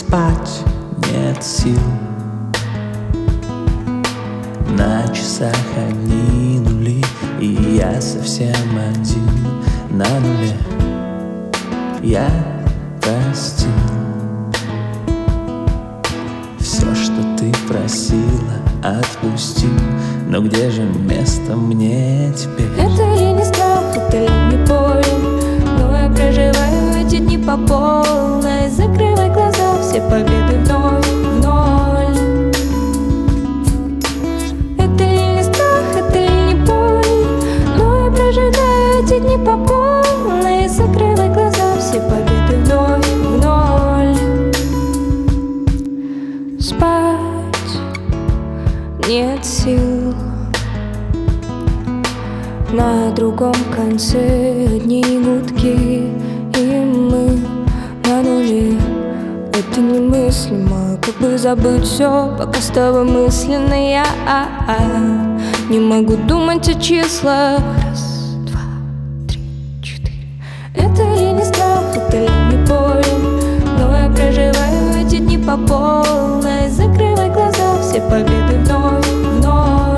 спать нет сил. На часах одни нули, и я совсем один на нуле. Я простил все, что ты просила, отпустил. Но где же место мне теперь? Это ли не страх, это ли не боль? Но я проживаю эти дни по полной. Закрывай глаза, все победы вновь в ноль. Это ли не страх, это ли не боль? Но я проживаю эти дни по полной. Закрывай глаза, все победы вновь в ноль. Спать нет сил. На другом конце одни гудки, и мы на нуле. Это немыслимо, как бы забыть все, пока с тобой мысленно я не могу думать о числах. Раз, два, три, четыре. Это ли не страх, это ли не боль? Но я проживаю эти дни по полной. Закрывай глаза, все победы вновь в ноль.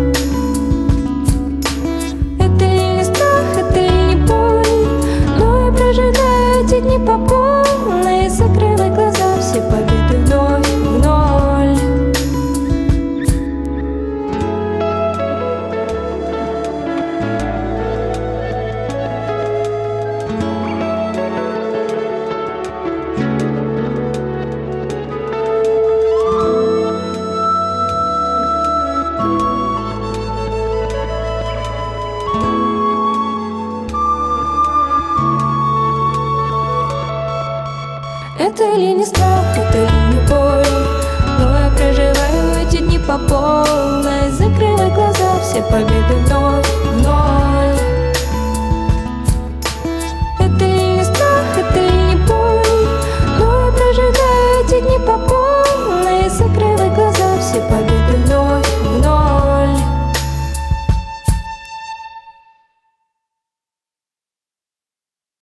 Эти дни по полной. Закрывай глаза, все победы вновь в ноль. Это ли не страх, это ли не боль? Но я проживаю эти дни по полной. Закрывай глаза, все победы вновь.